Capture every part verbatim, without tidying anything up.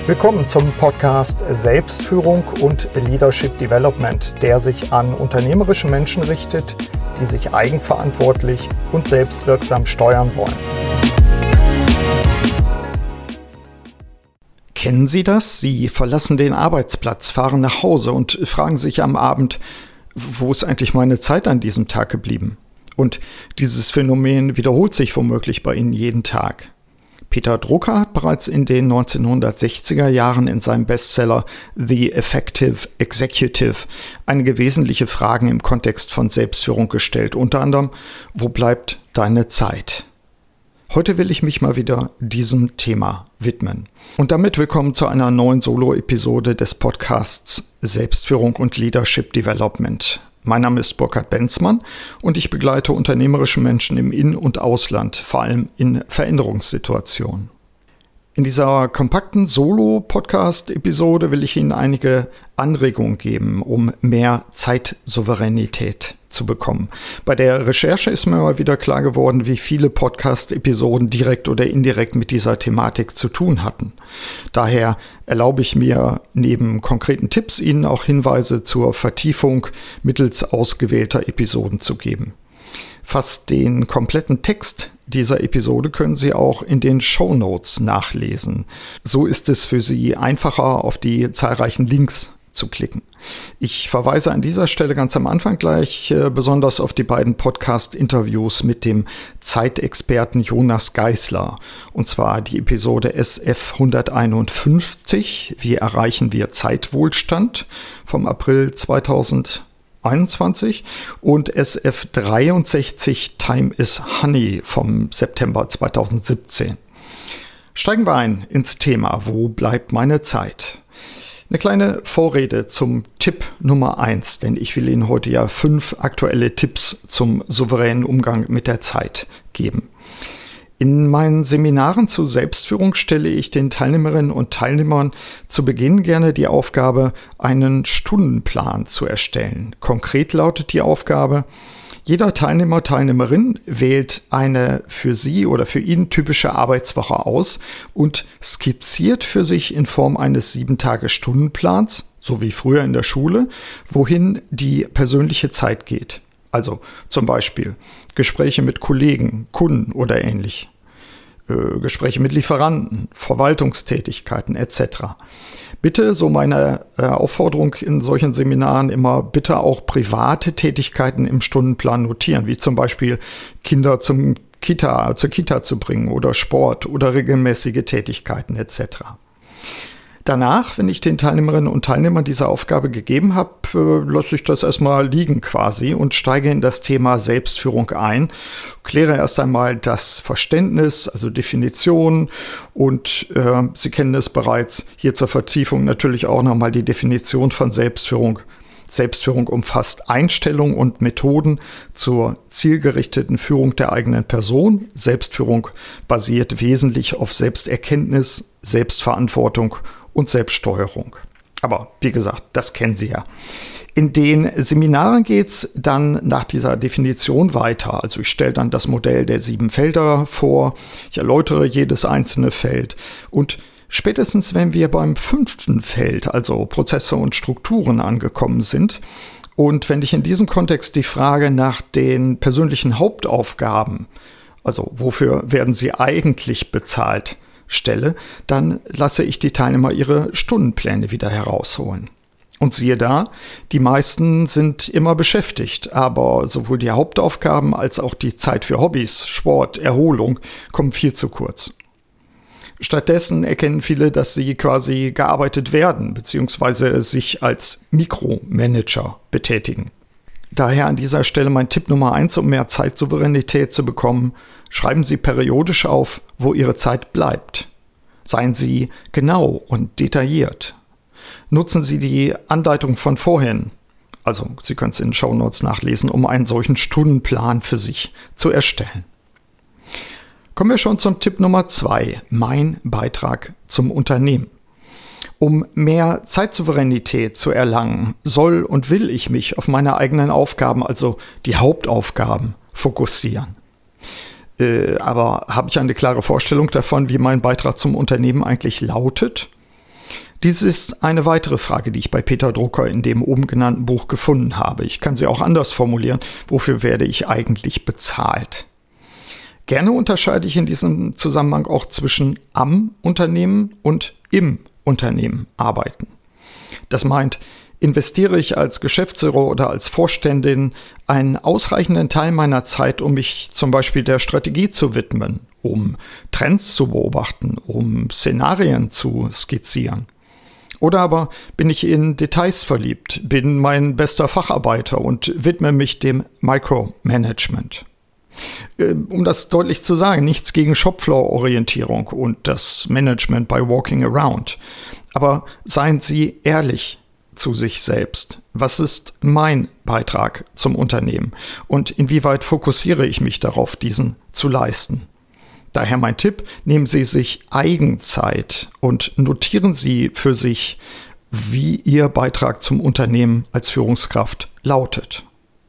Willkommen zum Podcast Selbstführung und Leadership Development, der sich an unternehmerische Menschen richtet, die sich eigenverantwortlich und selbstwirksam steuern wollen. Kennen Sie das? Sie verlassen den Arbeitsplatz, fahren nach Hause und fragen sich am Abend, wo ist eigentlich meine Zeit an diesem Tag geblieben? Und dieses Phänomen wiederholt sich womöglich bei Ihnen jeden Tag. Peter Drucker hat bereits in den neunzehnhundertsechziger Jahren in seinem Bestseller The Effective Executive einige wesentliche Fragen im Kontext von Selbstführung gestellt. Unter anderem, wo bleibt deine Zeit? Heute will ich mich mal wieder diesem Thema widmen. Und damit willkommen zu einer neuen Solo-Episode des Podcasts Selbstführung und Leadership Development. Mein Name ist Burkhard Benzmann und ich begleite unternehmerische Menschen im In- und Ausland, vor allem in Veränderungssituationen. In dieser kompakten Solo-Podcast-Episode will ich Ihnen einige Anregungen geben, um mehr Zeitsouveränität zu bekommen. Bei der Recherche ist mir mal wieder klar geworden, wie viele Podcast-Episoden direkt oder indirekt mit dieser Thematik zu tun hatten. Daher erlaube ich mir neben konkreten Tipps Ihnen auch Hinweise zur Vertiefung mittels ausgewählter Episoden zu geben. Fast den kompletten Text dieser Episode können Sie auch in den Shownotes nachlesen. So ist es für Sie einfacher, auf die zahlreichen Links zu klicken. Ich verweise an dieser Stelle ganz am Anfang gleich äh, besonders auf die beiden Podcast-Interviews mit dem Zeitexperten Jonas Geisler. Und zwar die Episode S F hunderteinundfünfzig, wie erreichen wir Zeitwohlstand, vom April zweitausendeinundzwanzig und S F dreiundsechzig Time is Honey vom September zweitausendsiebzehn. Steigen wir ein ins Thema, wo bleibt meine Zeit? Eine kleine Vorrede zum Tipp Nummer eins, denn ich will Ihnen heute ja fünf aktuelle Tipps zum souveränen Umgang mit der Zeit geben. In meinen Seminaren zur Selbstführung stelle ich den Teilnehmerinnen und Teilnehmern zu Beginn gerne die Aufgabe, einen Stundenplan zu erstellen. Konkret lautet die Aufgabe: Jeder Teilnehmer, Teilnehmerin wählt eine für sie oder für ihn typische Arbeitswoche aus und skizziert für sich in Form eines sieben-Tage-Stundenplans, so wie früher in der Schule, wohin die persönliche Zeit geht. Also zum Beispiel Gespräche mit Kollegen, Kunden oder ähnlich, äh, Gespräche mit Lieferanten, Verwaltungstätigkeiten et cetera. Bitte, so meine äh, Aufforderung in solchen Seminaren immer, bitte auch private Tätigkeiten im Stundenplan notieren, wie zum Beispiel Kinder zum Kita, zur Kita zu bringen oder Sport oder regelmäßige Tätigkeiten et cetera. Danach, wenn ich den Teilnehmerinnen und Teilnehmern diese Aufgabe gegeben habe, äh, lasse ich das erstmal liegen quasi und steige in das Thema Selbstführung ein, kläre erst einmal das Verständnis, also Definition und äh, Sie kennen es bereits, hier zur Vertiefung natürlich auch nochmal die Definition von Selbstführung. Selbstführung umfasst Einstellungen und Methoden zur zielgerichteten Führung der eigenen Person. Selbstführung basiert wesentlich auf Selbsterkenntnis, Selbstverantwortung und Selbststeuerung. Aber wie gesagt, das kennen Sie ja. In den Seminaren geht es dann nach dieser Definition weiter. Also ich stelle dann das Modell der sieben Felder vor, ich erläutere jedes einzelne Feld und spätestens wenn wir beim fünften Feld, also Prozesse und Strukturen, angekommen sind und wenn ich in diesem Kontext die Frage nach den persönlichen Hauptaufgaben, also wofür werden sie eigentlich bezahlt, stelle, dann lasse ich die Teilnehmer ihre Stundenpläne wieder herausholen. Und siehe da, die meisten sind immer beschäftigt, aber sowohl die Hauptaufgaben als auch die Zeit für Hobbys, Sport, Erholung kommen viel zu kurz. Stattdessen erkennen viele, dass sie quasi gearbeitet werden, beziehungsweise sich als Mikromanager betätigen. Daher an dieser Stelle mein Tipp Nummer eins, um mehr Zeitsouveränität zu bekommen: Schreiben Sie periodisch auf, wo Ihre Zeit bleibt. Seien Sie genau und detailliert. Nutzen Sie die Anleitung von vorhin, also Sie können es in den Shownotes nachlesen, um einen solchen Stundenplan für sich zu erstellen. Kommen wir schon zum Tipp Nummer zwei, mein Beitrag zum Unternehmen. Um mehr Zeitsouveränität zu erlangen, soll und will ich mich auf meine eigenen Aufgaben, also die Hauptaufgaben, fokussieren. Äh, aber habe ich eine klare Vorstellung davon, wie mein Beitrag zum Unternehmen eigentlich lautet? Dies ist eine weitere Frage, die ich bei Peter Drucker in dem oben genannten Buch gefunden habe. Ich kann sie auch anders formulieren. Wofür werde ich eigentlich bezahlt? Gerne unterscheide ich in diesem Zusammenhang auch zwischen am Unternehmen und im Unternehmen arbeiten. Das meint, investiere ich als Geschäftsführer oder als Vorständin einen ausreichenden Teil meiner Zeit, um mich zum Beispiel der Strategie zu widmen, um Trends zu beobachten, um Szenarien zu skizzieren. Oder aber bin ich in Details verliebt, bin mein bester Facharbeiter und widme mich dem Micromanagement. Um das deutlich zu sagen, nichts gegen Shopfloor-Orientierung und das Management by Walking Around. Aber seien Sie ehrlich zu sich selbst. Was ist mein Beitrag zum Unternehmen? Und inwieweit fokussiere ich mich darauf, diesen zu leisten? Daher mein Tipp, nehmen Sie sich Eigenzeit und notieren Sie für sich, wie Ihr Beitrag zum Unternehmen als Führungskraft lautet.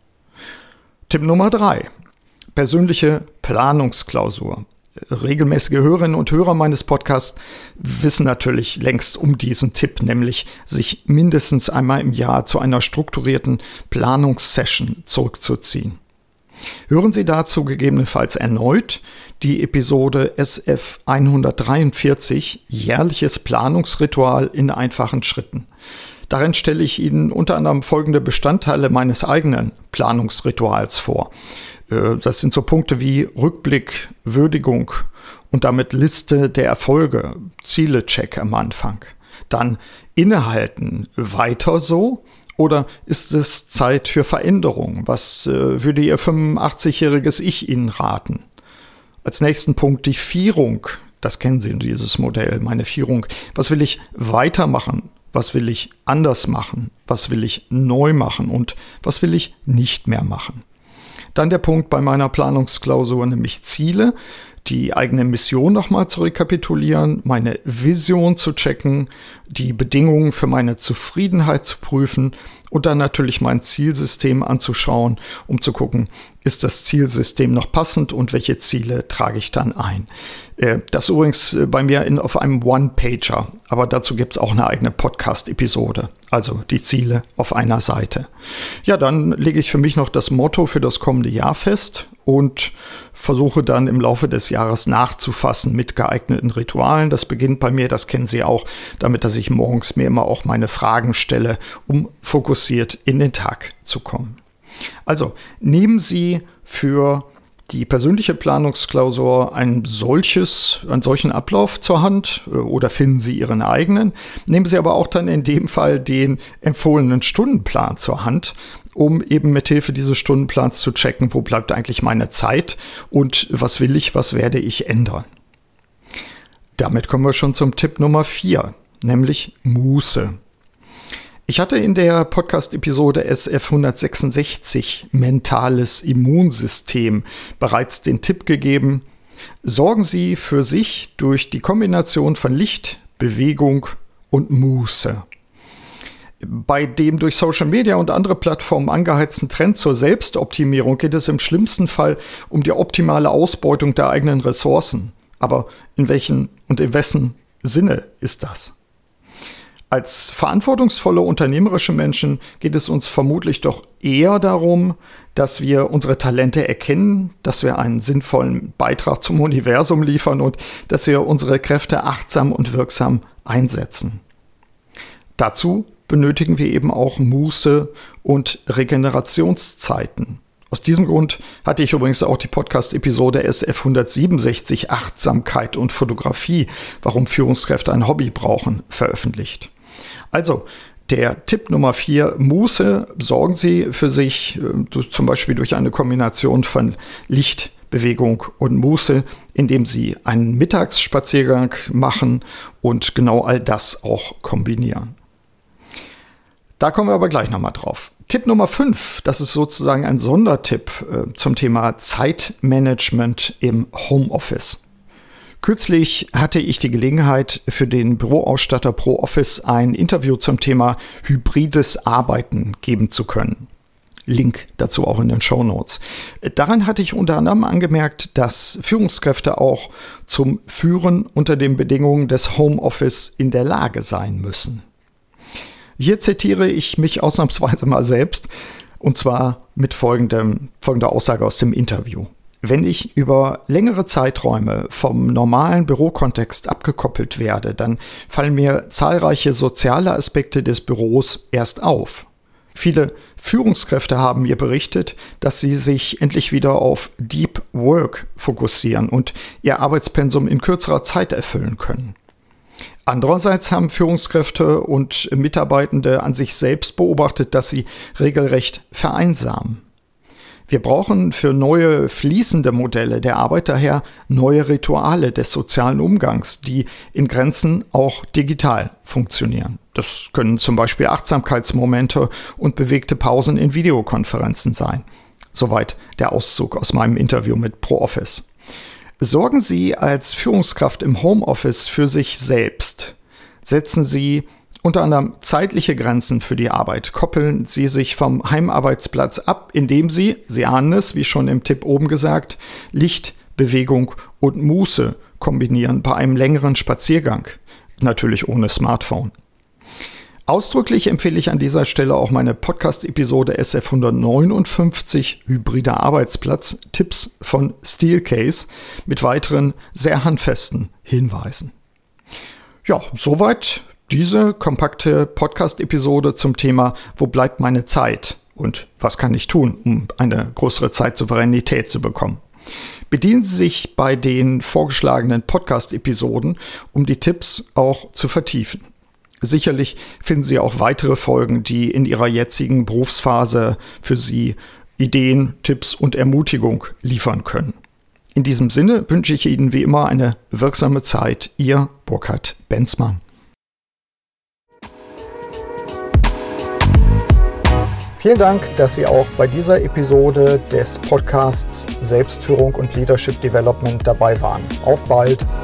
Tipp Nummer drei. Persönliche Planungsklausur. Regelmäßige Hörerinnen und Hörer meines Podcasts wissen natürlich längst um diesen Tipp, nämlich sich mindestens einmal im Jahr zu einer strukturierten Planungssession zurückzuziehen. Hören Sie dazu gegebenenfalls erneut die Episode S F hundertdreiundvierzig, jährliches Planungsritual in einfachen Schritten. Darin stelle ich Ihnen unter anderem folgende Bestandteile meines eigenen Planungsrituals vor. Das sind so Punkte wie Rückblick, Würdigung und damit Liste der Erfolge, Ziele-Check am Anfang. Dann innehalten, weiter so? Oder ist es Zeit für Veränderung? Was äh, würde Ihr fünfundachtzigjähriges Ich Ihnen raten? Als nächsten Punkt die Vierung. Das kennen Sie, dieses Modell, meine Vierung. Was will ich weitermachen? Was will ich anders machen? Was will ich neu machen? Und was will ich nicht mehr machen? Dann der Punkt bei meiner Planungsklausur, nämlich Ziele, die eigene Mission nochmal zu rekapitulieren, meine Vision zu checken, die Bedingungen für meine Zufriedenheit zu prüfen und dann natürlich mein Zielsystem anzuschauen, um zu gucken, ist das Zielsystem noch passend und welche Ziele trage ich dann ein. Das übrigens bei mir in, auf einem One-Pager, aber dazu gibt es auch eine eigene Podcast-Episode, also die Ziele auf einer Seite. Ja, dann lege ich für mich noch das Motto für das kommende Jahr fest und versuche dann im Laufe des Jahres nachzufassen mit geeigneten Ritualen. Das beginnt bei mir, das kennen Sie auch, damit, dass ich morgens mir immer auch meine Fragen stelle, um fokussiert in den Tag zu kommen. Also nehmen Sie für die persönliche Planungsklausur ein solches, einen solchen Ablauf zur Hand oder finden Sie Ihren eigenen. Nehmen Sie aber auch dann in dem Fall den empfohlenen Stundenplan zur Hand, um eben mithilfe dieses Stundenplans zu checken, wo bleibt eigentlich meine Zeit und was will ich, was werde ich ändern. Damit kommen wir schon zum Tipp Nummer vier, nämlich Muße. Ich hatte in der Podcast-Episode S F hundertsechsundsechzig Mentales Immunsystem bereits den Tipp gegeben, sorgen Sie für sich durch die Kombination von Licht, Bewegung und Muße. Bei dem durch Social Media und andere Plattformen angeheizten Trend zur Selbstoptimierung geht es im schlimmsten Fall um die optimale Ausbeutung der eigenen Ressourcen. Aber in welchen und in wessen Sinne ist das? Als verantwortungsvolle unternehmerische Menschen geht es uns vermutlich doch eher darum, dass wir unsere Talente erkennen, dass wir einen sinnvollen Beitrag zum Universum liefern und dass wir unsere Kräfte achtsam und wirksam einsetzen. Dazu benötigen wir eben auch Muße und Regenerationszeiten. Aus diesem Grund hatte ich übrigens auch die Podcast-Episode S F hundertsiebenundsechzig Achtsamkeit und Fotografie, warum Führungskräfte ein Hobby brauchen, veröffentlicht. Also, der Tipp Nummer vier, Muße, sorgen Sie für sich, äh, zum Beispiel durch eine Kombination von Licht, Bewegung und Muße, indem Sie einen Mittagsspaziergang machen und genau all das auch kombinieren. Da kommen wir aber gleich nochmal drauf. Tipp Nummer fünf, das ist sozusagen ein Sondertipp äh, zum Thema Zeitmanagement im Homeoffice. Kürzlich hatte ich die Gelegenheit, für den Büroausstatter ProOffice ein Interview zum Thema hybrides Arbeiten geben zu können. Link dazu auch in den Shownotes. Daran hatte ich unter anderem angemerkt, dass Führungskräfte auch zum Führen unter den Bedingungen des Homeoffice in der Lage sein müssen. Hier zitiere ich mich ausnahmsweise mal selbst, und zwar mit folgendem, folgender Aussage aus dem Interview. Wenn ich über längere Zeiträume vom normalen Bürokontext abgekoppelt werde, dann fallen mir zahlreiche soziale Aspekte des Büros erst auf. Viele Führungskräfte haben mir berichtet, dass sie sich endlich wieder auf Deep Work fokussieren und ihr Arbeitspensum in kürzerer Zeit erfüllen können. Andererseits haben Führungskräfte und Mitarbeitende an sich selbst beobachtet, dass sie regelrecht vereinsamen. Wir brauchen für neue fließende Modelle der Arbeit daher neue Rituale des sozialen Umgangs, die in Grenzen auch digital funktionieren. Das können zum Beispiel Achtsamkeitsmomente und bewegte Pausen in Videokonferenzen sein. Soweit der Auszug aus meinem Interview mit ProOffice. Sorgen Sie als Führungskraft im Homeoffice für sich selbst. Setzen Sie unter anderem zeitliche Grenzen für die Arbeit. Koppeln Sie sich vom Heimarbeitsplatz ab, indem Sie, Sie ahnen es, wie schon im Tipp oben gesagt, Licht, Bewegung und Muße kombinieren bei einem längeren Spaziergang. Natürlich ohne Smartphone. Ausdrücklich empfehle ich an dieser Stelle auch meine Podcast-Episode S F hundertneunundfünfzig Hybrider Arbeitsplatz, Tipps von Steelcase mit weiteren sehr handfesten Hinweisen. Ja, soweit diese kompakte Podcast-Episode zum Thema Wo bleibt meine Zeit und was kann ich tun, um eine größere Zeitsouveränität zu bekommen. Bedienen Sie sich bei den vorgeschlagenen Podcast-Episoden, um die Tipps auch zu vertiefen. Sicherlich finden Sie auch weitere Folgen, die in Ihrer jetzigen Berufsphase für Sie Ideen, Tipps und Ermutigung liefern können. In diesem Sinne wünsche ich Ihnen wie immer eine wirksame Zeit. Ihr Burkhard Benzmann. Vielen Dank, dass Sie auch bei dieser Episode des Podcasts Selbstführung und Leadership Development dabei waren. Auf bald!